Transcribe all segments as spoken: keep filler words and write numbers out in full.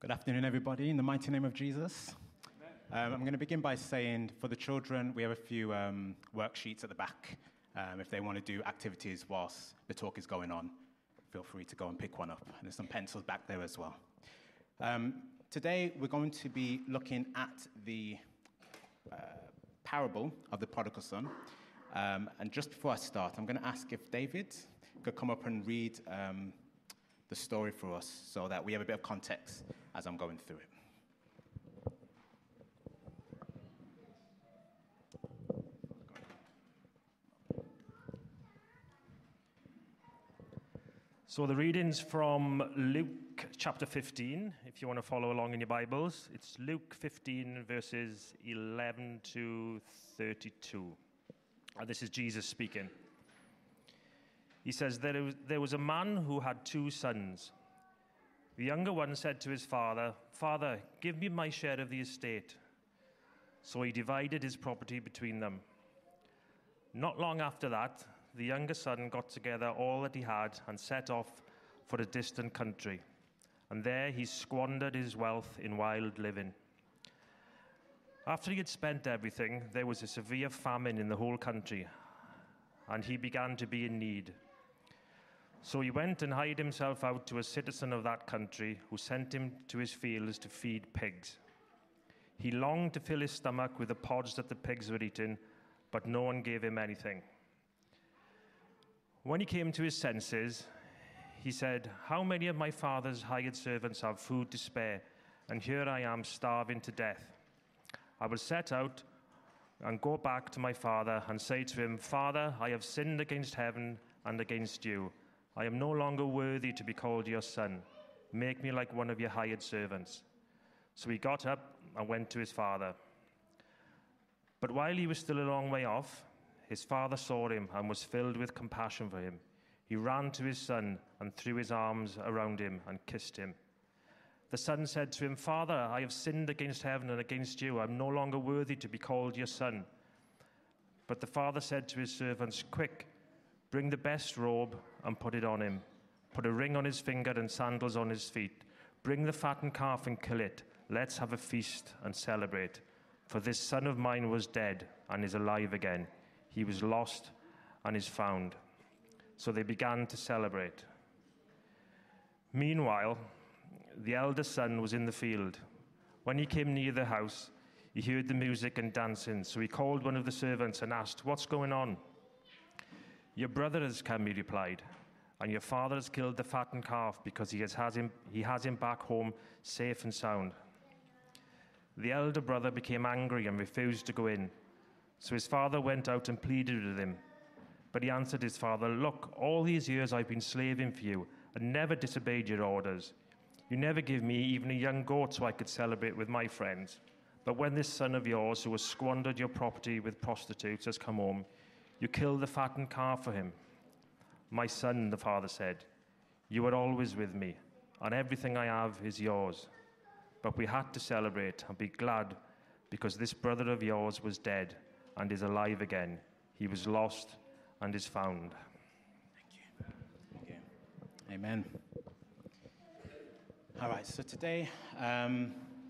Good afternoon, everybody, in the mighty name of Jesus. Um, I'm going to begin by saying, for the children, we have a few um, worksheets at the back. Um, if they want to do activities whilst the talk is going on, feel free to go and pick one up. And there's some pencils back there as well. Um, today, we're going to be looking at the uh, parable of the prodigal son. Um, and just before I start, I'm going to ask if David could come up and read um, the story for us so that we have a bit of context as I'm going through it. So the reading's from Luke chapter fifteen, if you want to follow along in your Bibles. It's Luke fifteen, verses eleven to thirty-two. And this is Jesus speaking. He says, there was, there was a man who had two sons. The younger one said to his father, "Father, give me my share of the estate." So he divided his property between them. Not long after that, the younger son got together all that he had and set off for a distant country. And there he squandered his wealth in wild living. After he had spent everything, there was a severe famine in the whole country, and he began to be in need. So he went and hired himself out to a citizen of that country, who sent him to his fields to feed pigs. He longed to fill his stomach with the pods that the pigs were eating, but no one gave him anything. When he came to his senses, he said, "How many of my father's hired servants have food to spare, and here I am starving to death? I will set out and go back to my father and say to him, 'Father, I have sinned against heaven and against you. I am no longer worthy to be called your son. Make me like one of your hired servants.' So he got up and went to his father. But while he was still a long way off, his father saw him and was filled with compassion for him. He ran to his son and threw his arms around him and kissed him. The son said to him, 'Father, I have sinned against heaven and against you. I am no longer worthy to be called your son.' But the father said to his servants, 'Quick, bring the best robe and put it on him. Put a ring on his finger and sandals on his feet. Bring the fattened calf and kill it. Let's have a feast and celebrate. For this son of mine was dead and is alive again. He was lost and is found.' So they began to celebrate. Meanwhile, the elder son was in the field. When he came near the house, he heard the music and dancing. So he called one of the servants and asked, 'What's going on?' 'Your brother has come,' he replied, 'and your father has killed the fattened calf because he has, has, him, he has him back home safe and sound.' The elder brother became angry and refused to go in. So his father went out and pleaded with him. But he answered his father, 'Look, all these years I've been slaving for you and never disobeyed your orders. You never give me even a young goat so I could celebrate with my friends. But when this son of yours, who has squandered your property with prostitutes, has come home, you killed the fattened calf for him.' 'My son,' the father said, 'you are always with me, and everything I have is yours. But we had to celebrate and be glad because this brother of yours was dead and is alive again. He was lost and is found.'" Thank you. Thank you. Amen. All right, so today, um,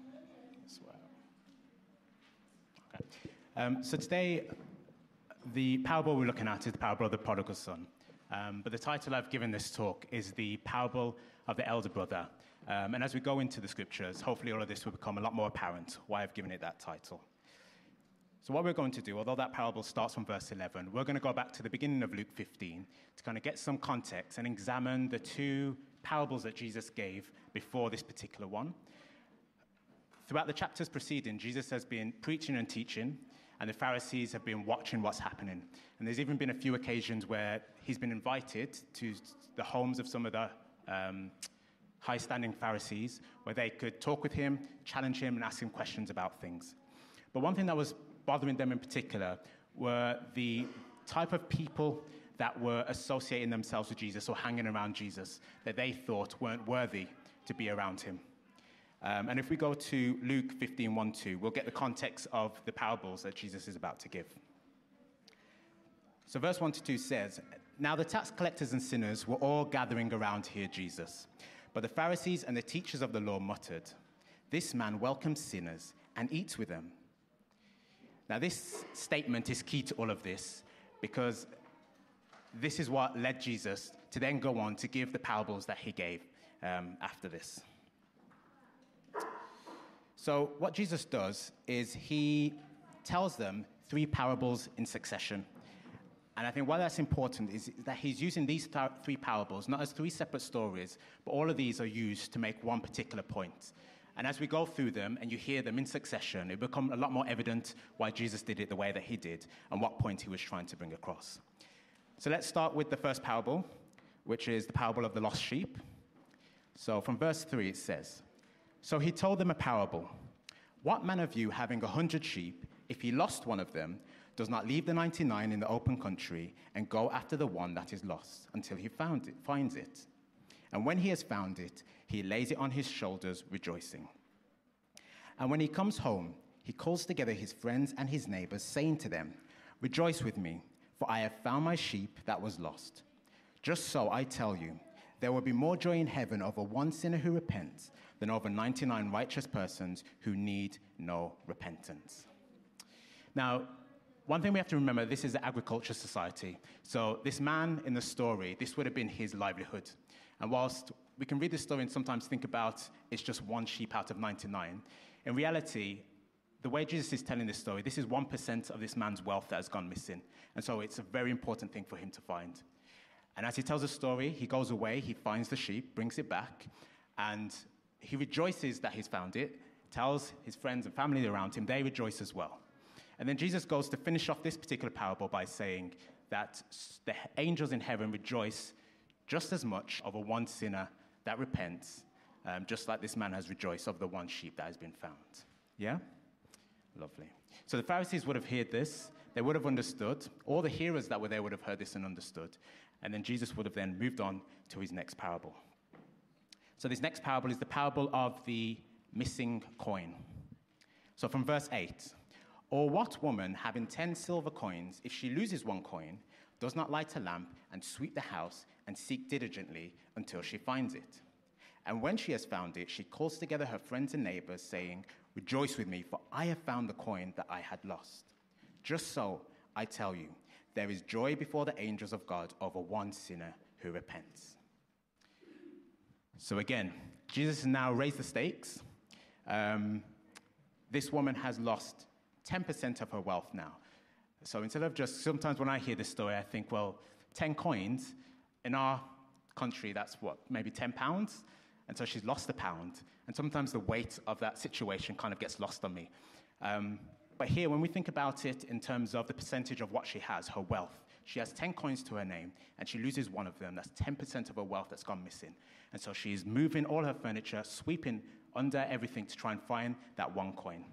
okay. um, so today, the parable we're looking at is the parable of the prodigal son. Um, but the title I've given this talk is the parable of the elder brother. Um, and as we go into the scriptures, hopefully all of this will become a lot more apparent why I've given it that title. So what we're going to do, although that parable starts from verse eleven, we're going to go back to the beginning of Luke fifteen to kind of get some context and examine the two parables that Jesus gave before this particular one. Throughout the chapters preceding, Jesus has been preaching and teaching, and the Pharisees have been watching what's happening. And there's even been a few occasions where he's been invited to the homes of some of the um, high-standing Pharisees, where they could talk with him, challenge him, and ask him questions about things. But one thing that was bothering them in particular were the type of people that were associating themselves with Jesus or hanging around Jesus that they thought weren't worthy to be around him. Um, and if we go to Luke fifteen, one, two, we'll get the context of the parables that Jesus is about to give. So verse one to two says, "Now the tax collectors and sinners were all gathering around to hear Jesus. But the Pharisees and the teachers of the law muttered, This man welcomes sinners and eats with them. Now, this statement is key to all of this because this is what led Jesus to then go on to give the parables that he gave um, after this. So what Jesus does is he tells them three parables in succession. And I think why that's important is that he's using these th- three parables not as three separate stories, but all of these are used to make one particular point. And as we go through them and you hear them in succession, it becomes a lot more evident why Jesus did it the way that he did and what point he was trying to bring across. So let's start with the first parable, which is the parable of the lost sheep. So from verse three it says, "So he told them a parable. What man of you, having a hundred sheep, if he lost one of them, does not leave the ninety-nine in the open country and go after the one that is lost until he found it, finds it? And when he has found it, he lays it on his shoulders, rejoicing. And when he comes home, he calls together his friends and his neighbors, saying to them, 'Rejoice with me, for I have found my sheep that was lost.' Just so, I tell you, there will be more joy in heaven over one sinner who repents than over ninety-nine righteous persons who need no repentance." Now, one thing we have to remember, this is an agriculture society. So this man in the story, this would have been his livelihood. And whilst we can read this story and sometimes think about it's just one sheep out of ninety-nine, in reality, the way Jesus is telling this story, this is one percent of this man's wealth that has gone missing. And so it's a very important thing for him to find. And as he tells the story, he goes away, he finds the sheep, brings it back, and he rejoices that he's found it, tells his friends and family around him, they rejoice as well. And then Jesus goes to finish off this particular parable by saying that the angels in heaven rejoice just as much over one sinner that repents, um, just like this man has rejoiced over the one sheep that has been found. Yeah? Lovely. So the Pharisees would have heard this. They would have understood. All the hearers that were there would have heard this and understood. And then Jesus would have then moved on to his next parable. So this next parable is the parable of the missing coin. So from verse eight, "Or what woman, having ten silver coins, if she loses one coin, does not light a lamp and sweep the house and seek diligently until she finds it? And when she has found it, she calls together her friends and neighbors, saying, 'Rejoice with me, for I have found the coin that I had lost.' Just so, I tell you, there is joy before the angels of God over one sinner who repents." So again, Jesus has now raised the stakes. Um, this woman has lost ten percent of her wealth now. So instead of just, sometimes when I hear this story, I think, well, ten coins, in our country, that's what, maybe ten pounds? And so she's lost a pound. And sometimes the weight of that situation kind of gets lost on me. Um, but here, when we think about it in terms of the percentage of what she has, her wealth, she has ten coins to her name, and she loses one of them. That's ten percent of her wealth that's gone missing. And so she's moving all her furniture, sweeping under everything to try and find that one coin.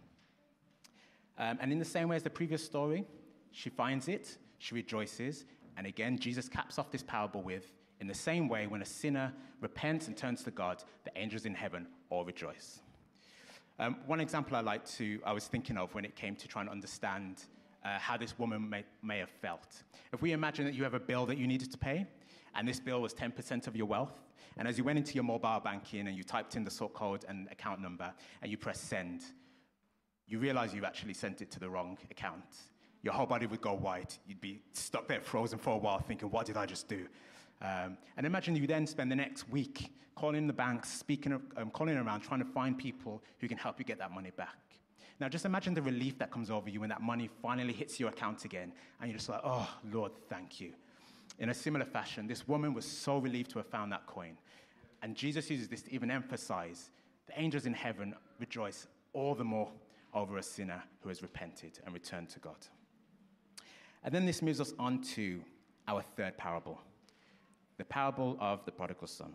Um, and in the same way as the previous story, she finds it, she rejoices, and again, Jesus caps off this parable with, in the same way, when a sinner repents and turns to God, the angels in heaven all rejoice. Um, one example I like to, I was thinking of when it came to trying to understand uh, how this woman may, may have felt. If we imagine that you have a bill that you needed to pay, and this bill was ten percent of your wealth, and as you went into your mobile banking and you typed in the sort code and account number, and you press send, you realize you actually sent it to the wrong account. Your whole body would go white. You'd be stuck there frozen for a while thinking, what did I just do? Um, and imagine you then spend the next week calling the banks, speaking, um, calling around, trying to find people who can help you get that money back. Now, just imagine the relief that comes over you when that money finally hits your account again, and you're just like, oh, Lord, thank you. In a similar fashion, this woman was so relieved to have found that coin. And Jesus uses this to even emphasize the angels in heaven rejoice all the more over a sinner who has repented and returned to God. And then this moves us on to our third parable, the parable of the prodigal son.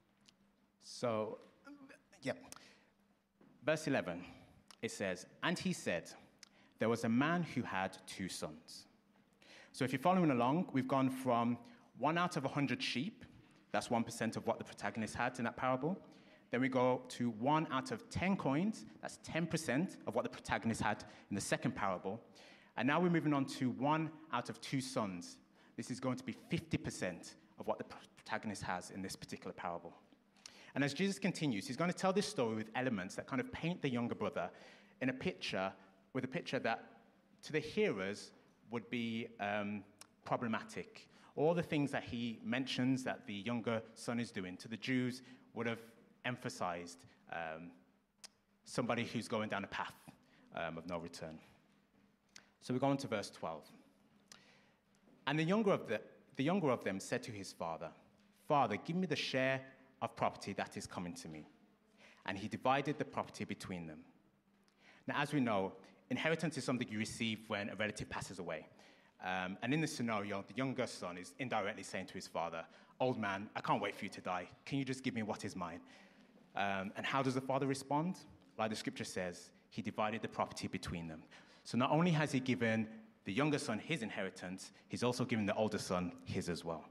So, yeah, verse eleven, it says, "And he said, there was a man who had two sons." So if you're following along, we've gone from one out of a hundred sheep, that's one percent of what the protagonist had in that parable. Then we go to one out of ten coins, that's ten percent of what the protagonist had in the second parable. And now we're moving on to one out of two sons. This is going to be fifty percent of what the protagonist has in this particular parable. And as Jesus continues, he's going to tell this story with elements that kind of paint the younger brother in a picture, with a picture that to the hearers would be um, problematic. All the things that he mentions that the younger son is doing to the Jews would have emphasized um, somebody who's going down a path um, of no return. So we go on to verse twelve. And the younger of the, the younger of them said to his father, "Father, give me the share of property that is coming to me." And he divided the property between them. Now, as we know, inheritance is something you receive when a relative passes away. Um, and in this scenario, the younger son is indirectly saying to his father, "Old man, I can't wait for you to die. Can you just give me what is mine?" Um, and how does the father respond? Like the scripture says, he divided the property between them. So not only has he given the younger son his inheritance, he's also given the older son his as well.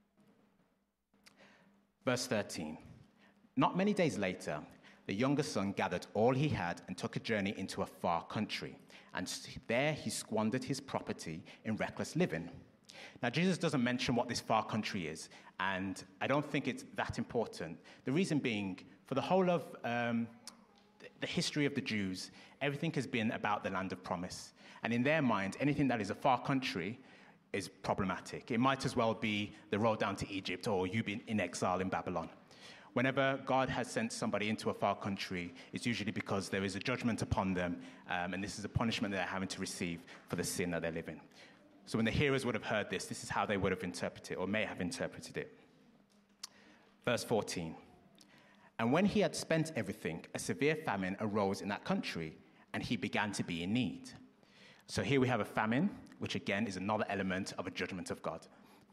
Verse thirteen. Not many days later, the younger son gathered all he had and took a journey into a far country. And there he squandered his property in reckless living. Now, Jesus doesn't mention what this far country is, and I don't think it's that important. The reason being, for the whole of um, the history of the Jews, everything has been about the land of promise. And in their mind, anything that is a far country is problematic. It might as well be the road down to Egypt or you being in exile in Babylon. Whenever God has sent somebody into a far country, it's usually because there is a judgment upon them, um, and this is a punishment that they're having to receive for the sin that they live in. So when the hearers would have heard this, this is how they would have interpreted, or may have interpreted it. Verse fourteen. And when he had spent everything, a severe famine arose in that country, and he began to be in need. So here we have a famine, which again is another element of a judgment of God.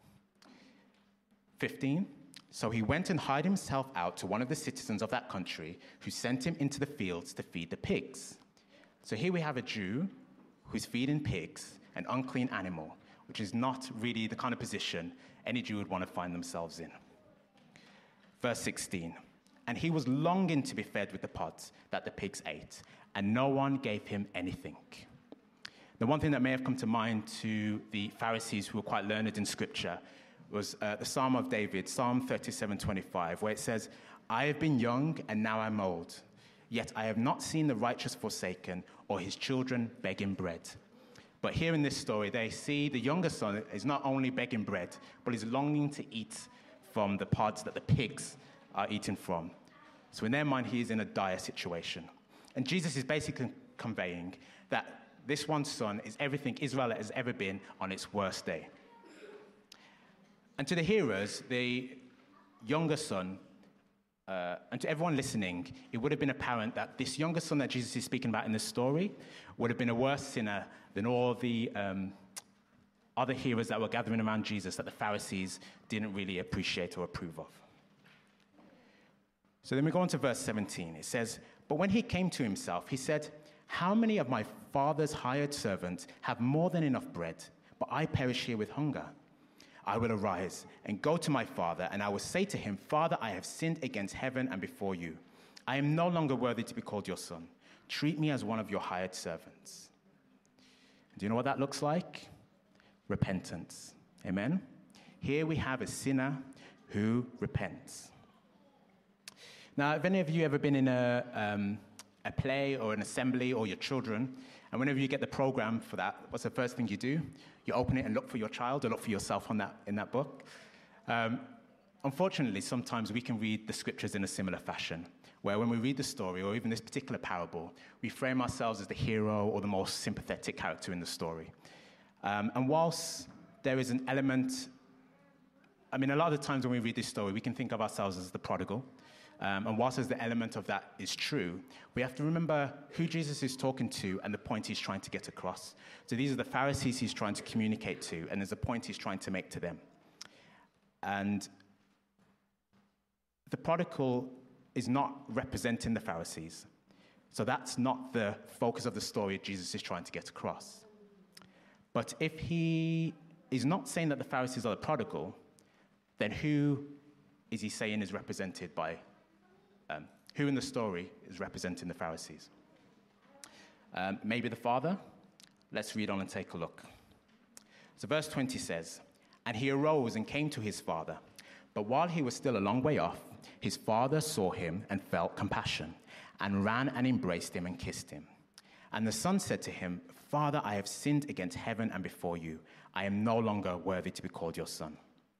fifteen. So he went and hired himself out to one of the citizens of that country, who sent him into the fields to feed the pigs. So here we have a Jew who's feeding pigs, an unclean animal, which is not really the kind of position any Jew would want to find themselves in. Verse sixteen. And he was longing to be fed with the pods that the pigs ate, and no one gave him anything. The one thing that may have come to mind to the Pharisees, who were quite learned in Scripture, was uh, the Psalm of David, Psalm thirty-seven twenty-five, where it says, "I have been young and now I'm old, yet I have not seen the righteous forsaken or his children begging bread." But here in this story, they see the younger son is not only begging bread, but is longing to eat from the pods that the pigs are eating from. So in their mind, he is in a dire situation. And Jesus is basically conveying that this one son is everything Israel has ever been on its worst day. And to the hearers, the younger son, uh, and to everyone listening, it would have been apparent that this younger son that Jesus is speaking about in this story would have been a worse sinner than all the um, other hearers that were gathering around Jesus that the Pharisees didn't really appreciate or approve of. So then we go on to verse seventeen. It says, "But when he came to himself, he said, 'How many of my father's hired servants have more than enough bread, but I perish here with hunger? I will arise and go to my father, and I will say to him, Father, I have sinned against heaven and before you. I am no longer worthy to be called your son. Treat me as one of your hired servants.'" Do you know what that looks like? Repentance. Amen? Here we have a sinner who repents. Now, have any of you ever been in a, um, a play or an assembly, or your children, and whenever you get the program for that, what's the first thing you do? You open it and look for your child or look for yourself on that, in that book. Um, unfortunately, sometimes we can read the scriptures in a similar fashion, where when we read the story, or even this particular parable, we frame ourselves as the hero or the most sympathetic character in the story. Um, and whilst there is an element, I mean, a lot of the times when we read this story, we can think of ourselves as the prodigal. Um, and whilst there's the element of that is true, we have to remember who Jesus is talking to and the point he's trying to get across. So these are the Pharisees he's trying to communicate to, and there's a point he's trying to make to them. And the prodigal is not representing the Pharisees. So that's not the focus of the story Jesus is trying to get across. But if he is not saying that the Pharisees are the prodigal, then who is he saying is represented by Um, who in the story is representing the Pharisees? Um, maybe the father? Let's read on and take a look. So verse twenty says, "And he arose and came to his father. But while he was still a long way off, his father saw him and felt compassion, and ran and embraced him and kissed him. And the son said to him, Father, I have sinned against heaven and before you. I am no longer worthy to be called your son.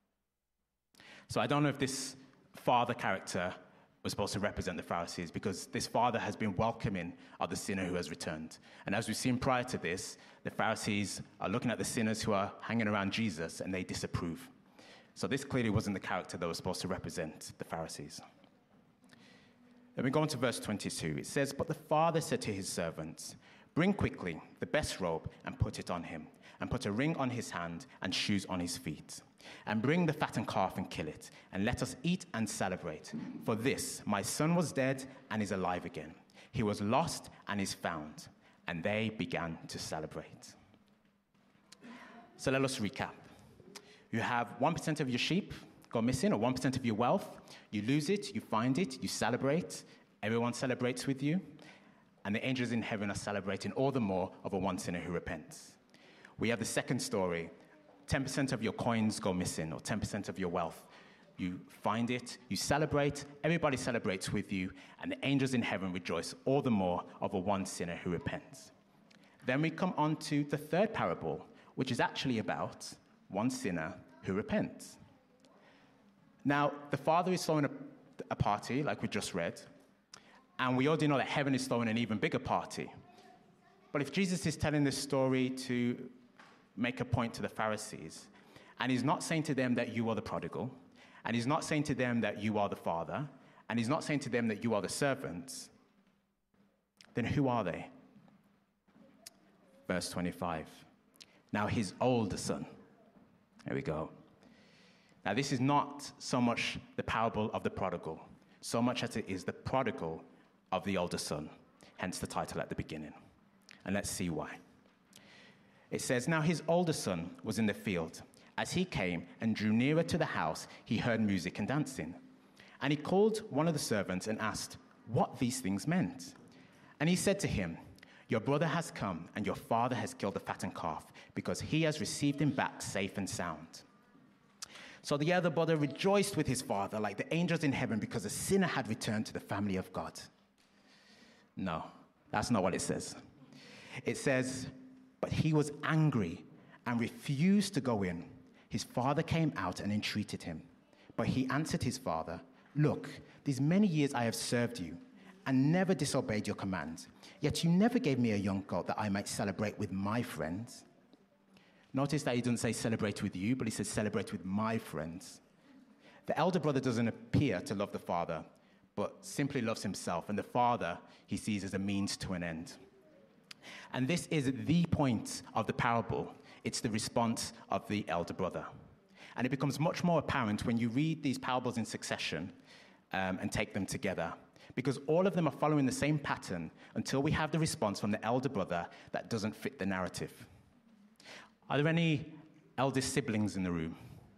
So I don't know if this father character was supposed to represent the Pharisees, because this father has been welcoming of the sinner who has returned. And as we've seen prior to this, the Pharisees are looking at the sinners who are hanging around Jesus, and they disapprove. So this clearly wasn't the character that was supposed to represent the Pharisees. Then we go on to verse twenty-two. It says, But the father said to his servants, Bring quickly the best robe and put it on him, and put a ring on his hand and shoes on his feet. And bring the fattened calf and kill it, and let us eat and celebrate. For this, my son was dead and is alive again. He was lost and is found. And they began to celebrate. So let us recap. You have one percent of your sheep go missing, or one percent of your wealth. You lose it, you find it, you celebrate. Everyone celebrates with you. And the angels in heaven are celebrating all the more of a one sinner who repents. We have the second story. ten percent of your coins go missing, or ten percent of your wealth. You find it, you celebrate, everybody celebrates with you, and the angels in heaven rejoice all the more of a one sinner who repents. Then we come on to the third parable, which is actually about one sinner who repents. Now, the Father is throwing a, a party, like we just read, and we already know that heaven is throwing an even bigger party. But if Jesus is telling this story to make a point to the Pharisees, and he's not saying to them that you are the prodigal, and he's not saying to them that you are the father, and he's not saying to them that you are the servants, then who are they? Verse twenty-five. Now his older son. There we go. Now this is not so much the parable of the prodigal, so much as it is the prodigal of the older son, hence the title at the beginning. And let's see why. It says, Now his older son was in the field. As he came and drew nearer to the house, he heard music and dancing. And he called one of the servants and asked what these things meant. And he said to him, Your brother has come, and your father has killed the fattened calf, because he has received him back safe and sound. So the elder brother rejoiced with his father like the angels in heaven, because a sinner had returned to the family of God. No, that's not what it says. It says, But he was angry and refused to go in. His father came out and entreated him. But he answered his father, Look, these many years I have served you and never disobeyed your commands. Yet you never gave me a young goat that I might celebrate with my friends. Notice that he doesn't say celebrate with you, but he says celebrate with my friends. The elder brother doesn't appear to love the father, but simply loves himself. And the father he sees as a means to an end. And this is the point of the parable. It's the response of the elder brother. And it becomes much more apparent when you read these parables in succession um, and take them together, because all of them are following the same pattern until we have the response from the elder brother that doesn't fit the narrative. Are there any eldest siblings in the room?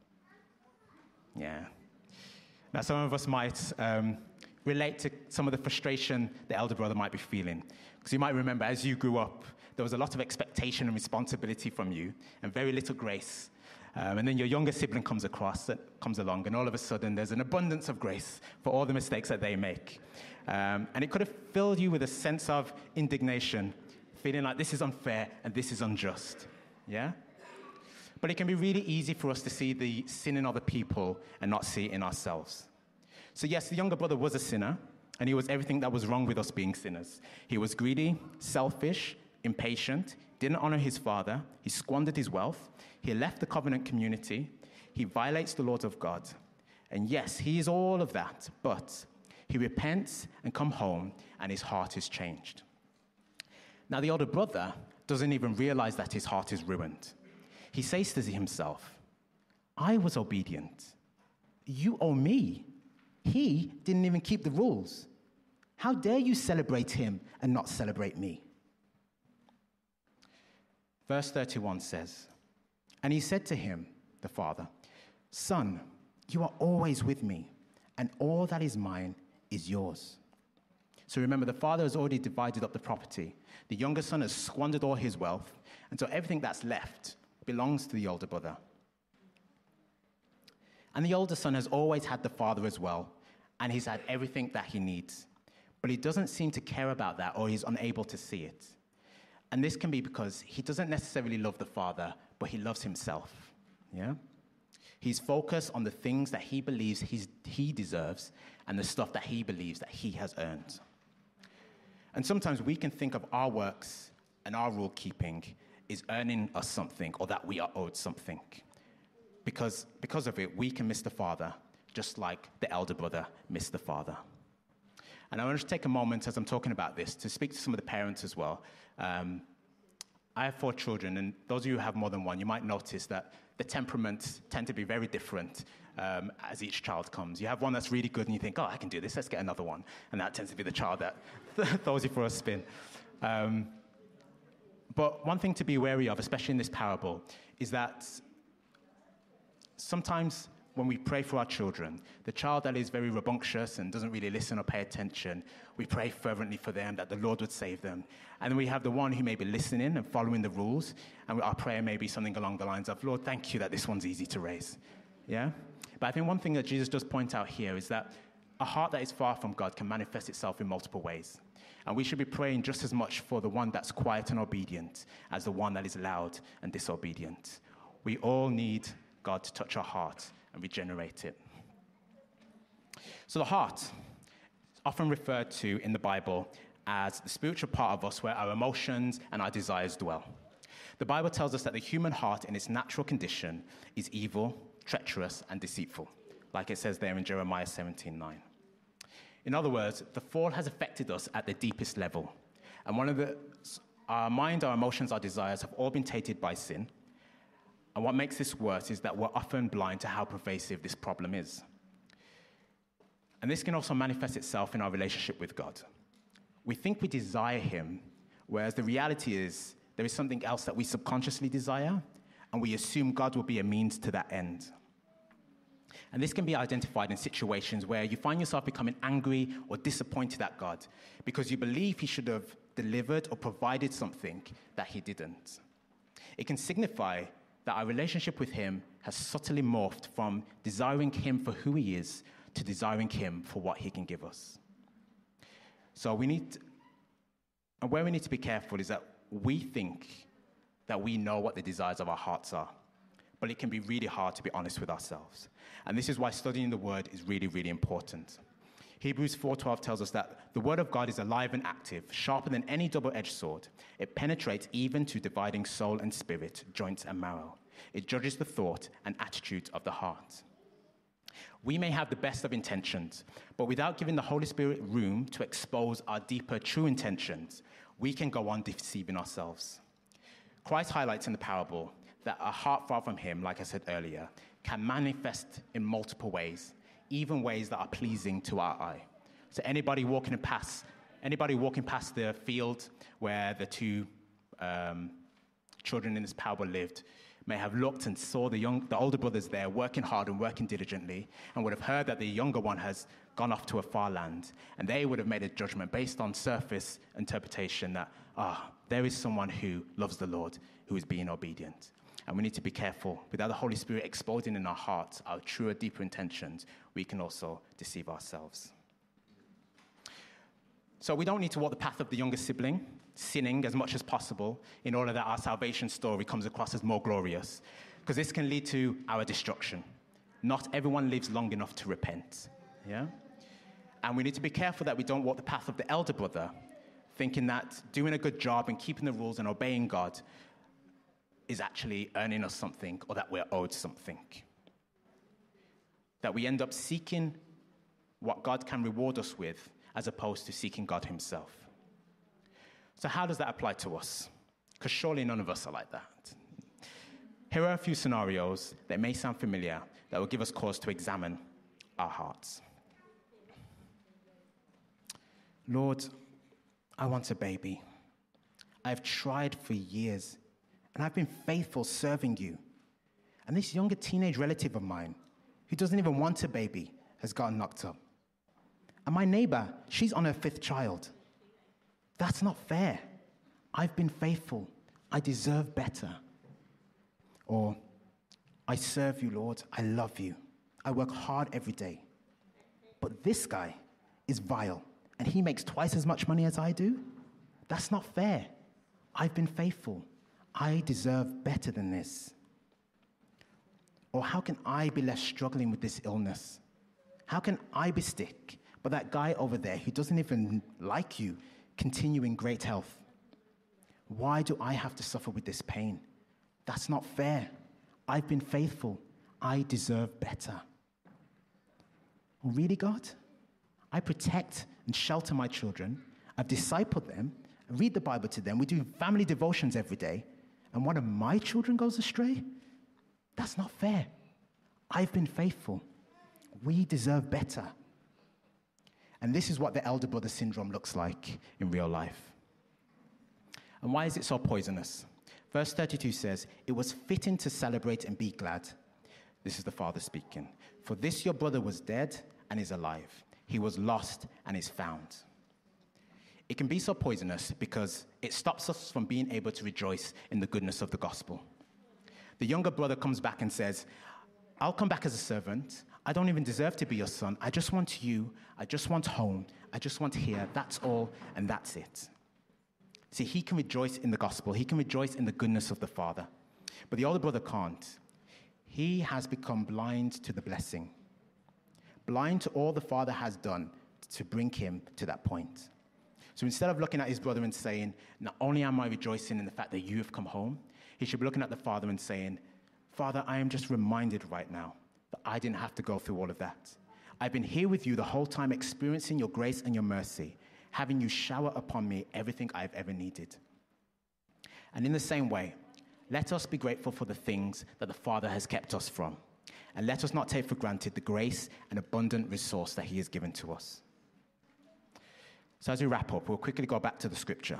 Yeah. Now, some of us might um, relate to some of the frustration the elder brother might be feeling. Because you might remember, as you grew up, there was a lot of expectation and responsibility from you, and very little grace. Um, and then your younger sibling comes across, comes along, and all of a sudden there's an abundance of grace for all the mistakes that they make. Um, and it could have filled you with a sense of indignation, feeling like this is unfair and this is unjust. Yeah? But it can be really easy for us to see the sin in other people and not see it in ourselves. So yes, the younger brother was a sinner, and he was everything that was wrong with us being sinners. He was greedy, selfish, impatient, didn't honor his father, he squandered his wealth, he left the covenant community, he violates the laws of God. And yes, he is all of that, but he repents and comes home, and his heart is changed. Now, the older brother doesn't even realize that his heart is ruined. He says to himself, I was obedient. You owe me. He didn't even keep the rules. How dare you celebrate him and not celebrate me? Verse thirty-one says, And he said to him, the father, Son, you are always with me, and all that is mine is yours. So remember, the father has already divided up the property. The younger son has squandered all his wealth, and so everything that's left belongs to the older brother. And the older son has always had the father as well, and he's had everything that he needs. But he doesn't seem to care about that, or he's unable to see it. And this can be because he doesn't necessarily love the Father, but he loves himself. Yeah? He's focused on the things that he believes he's, he deserves and the stuff that he believes that he has earned. And sometimes we can think of our works and our rule keeping is earning us something, or that we are owed something. Because, because of it, we can miss the Father, just like the elder brother missed the Father. And I want to take a moment as I'm talking about this to speak to some of the parents as well. Um, I have four children, and those of you who have more than one, you might notice that the temperaments tend to be very different um, as each child comes. You have one that's really good, and you think, oh, I can do this, let's get another one. And that tends to be the child that throws you for a spin. Um, but one thing to be wary of, especially in this parable, is that sometimes when we pray for our children, the child that is very rambunctious and doesn't really listen or pay attention, we pray fervently for them that the Lord would save them. And then we have the one who may be listening and following the rules, and our prayer may be something along the lines of, Lord, thank you that this one's easy to raise. Yeah? But I think one thing that Jesus does point out here is that a heart that is far from God can manifest itself in multiple ways. And we should be praying just as much for the one that's quiet and obedient as the one that is loud and disobedient. We all need God to touch our heart and regenerate it. So the heart is often referred to in the Bible as the spiritual part of us where our emotions and our desires dwell. The Bible tells us that the human heart in its natural condition is evil, treacherous, and deceitful, like it says there in Jeremiah seventeen nine. In other words, the fall has affected us at the deepest level. And one of the, our mind, our emotions, our desires have all been tainted by sin. And what makes this worse is that we're often blind to how pervasive this problem is. And this can also manifest itself in our relationship with God. We think we desire him, whereas the reality is there is something else that we subconsciously desire, and we assume God will be a means to that end. And this can be identified in situations where you find yourself becoming angry or disappointed at God because you believe he should have delivered or provided something that he didn't. It can signify that our relationship with him has subtly morphed from desiring him for who he is to desiring him for what he can give us. So we need, and where we need to be careful is that we think that we know what the desires of our hearts are, but it can be really hard to be honest with ourselves. And this is why studying the word is really, really important. Hebrews four twelve tells us that the word of God is alive and active, sharper than any double-edged sword. It penetrates even to dividing soul and spirit, joints and marrow. It judges the thought and attitude of the heart. We may have the best of intentions, but without giving the Holy Spirit room to expose our deeper, true intentions, we can go on deceiving ourselves. Christ highlights in the parable that a heart far from him, like I said earlier, can manifest in multiple ways, even ways that are pleasing to our eye. So anybody walking past, anybody walking past the field where the two um, children in this parable lived may have looked and saw the young, the older brothers there working hard and working diligently, and would have heard that the younger one has gone off to a far land, and they would have made a judgment based on surface interpretation that, ah, there is someone who loves the Lord, who is being obedient. And we need to be careful. Without the Holy Spirit exposing in our hearts our truer, deeper intentions, we can also deceive ourselves. So we don't need to walk the path of the younger sibling, sinning as much as possible in order that our salvation story comes across as more glorious, because this can lead to our destruction. Not everyone lives long enough to repent. Yeah? And we need to be careful that we don't walk the path of the elder brother, thinking that doing a good job and keeping the rules and obeying God is actually earning us something, or that we're owed something. That we end up seeking what God can reward us with as opposed to seeking God himself. So how does that apply to us? Because surely none of us are like that. Here are a few scenarios that may sound familiar that will give us cause to examine our hearts. Lord, I want a baby. I've tried for years, and I've been faithful serving you. And this younger teenage relative of mine, who doesn't even want a baby, has gotten knocked up. And my neighbor, she's on her fifth child. That's not fair. I've been faithful. I deserve better. Or, I serve you, Lord. I love you. I work hard every day. but this guy is vile, and he makes twice as much money as I do? That's not fair. I've been faithful. I deserve better than this. Or how can I be left struggling with this illness? How can I be sick, but that guy over there who doesn't even like you continue in great health? Why do I have to suffer with this pain? That's not fair. I've been faithful. I deserve better. Really, God? I protect and shelter my children. I've discipled them. I read the Bible to them. We do family devotions every day. And one of my children goes astray? That's not fair. I've been faithful. We deserve better. And this is what the elder brother syndrome looks like in real life. And why is it so poisonous? Verse thirty-two says, "It was fitting to celebrate and be glad." This is the father speaking. "For this your brother was dead and is alive. He was lost and is found." It can be so poisonous because it stops us from being able to rejoice in the goodness of the gospel. The younger brother comes back and says, "I'll come back as a servant. I don't even deserve to be your son. I just want you. I just want home. I just want here. That's all, and that's it." See, he can rejoice in the gospel. He can rejoice in the goodness of the Father. But the older brother can't. He has become blind to the blessing, blind to all the Father has done to bring him to that point. So instead of looking at his brother and saying, "Not only am I rejoicing in the fact that you have come home," he should be looking at the Father and saying, "Father, I am just reminded right now that I didn't have to go through all of that. I've been here with you the whole time, experiencing your grace and your mercy, having you shower upon me everything I've ever needed." And in the same way, let us be grateful for the things that the Father has kept us from. And let us not take for granted the grace and abundant resource that he has given to us. So as we wrap up, we'll quickly go back to the scripture.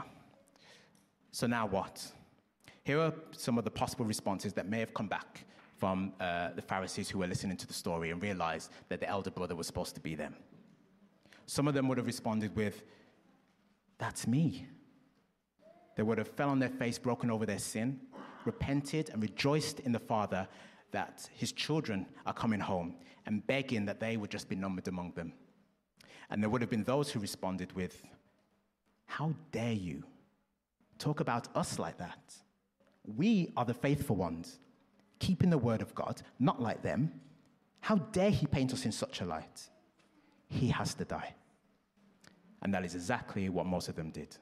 So now what? Here are some of the possible responses that may have come back from uh, the Pharisees who were listening to the story and realized that the elder brother was supposed to be them. Some of them would have responded with, "That's me." They would have fell on their face, broken over their sin, repented and rejoiced in the Father that his children are coming home and begging that they would just be numbered among them. And there would have been those who responded with, "How dare you talk about us like that? We are the faithful ones, keeping the word of God, not like them. How dare he paint us in such a light? He has to die." And that is exactly what most of them did.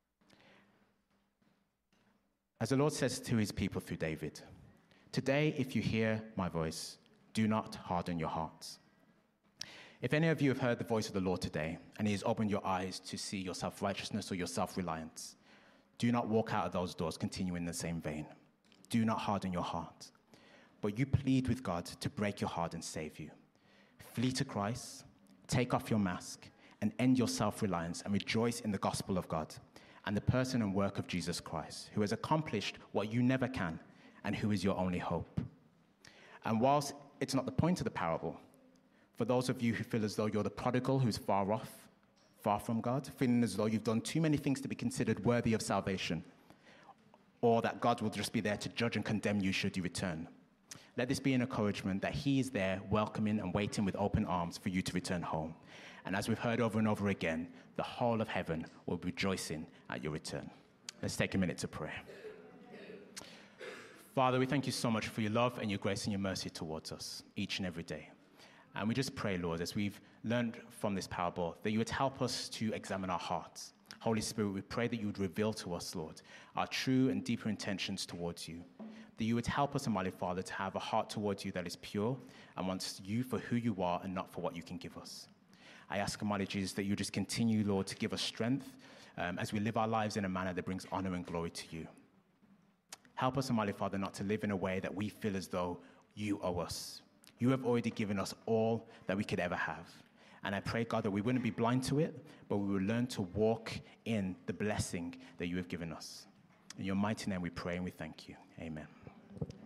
As the Lord says to his people through David, "Today, if you hear my voice, do not harden your hearts." If any of you have heard the voice of the Lord today, and he has opened your eyes to see your self-righteousness or your self-reliance, do not walk out of those doors, continue in the same vein. Do not harden your heart. But you plead with God to break your heart and save you. Flee to Christ, take off your mask, and end your self-reliance and rejoice in the gospel of God and the person and work of Jesus Christ, who has accomplished what you never can and who is your only hope. And whilst it's not the point of the parable, for those of you who feel as though you're the prodigal who's far off, far from God, feeling as though you've done too many things to be considered worthy of salvation, or that God will just be there to judge and condemn you should you return, let this be an encouragement that he is there welcoming and waiting with open arms for you to return home. And as we've heard over and over again, the whole of heaven will be rejoicing at your return. Let's take a minute to pray. Father, we thank you so much for your love and your grace and your mercy towards us each and every day. And we just pray, Lord, as we've learned from this parable, that you would help us to examine our hearts. Holy Spirit, we pray that you would reveal to us, Lord, our true and deeper intentions towards you. That you would help us, Almighty Father, to have a heart towards you that is pure and wants you for who you are and not for what you can give us. I ask, Almighty Jesus, that you just continue, Lord, to give us strength um, as we live our lives in a manner that brings honor and glory to you. Help us, Almighty Father, not to live in a way that we feel as though you owe us. You have already given us all that we could ever have. And I pray, God, that we wouldn't be blind to it, but we will learn to walk in the blessing that you have given us. In your mighty name we pray and we thank you. Amen.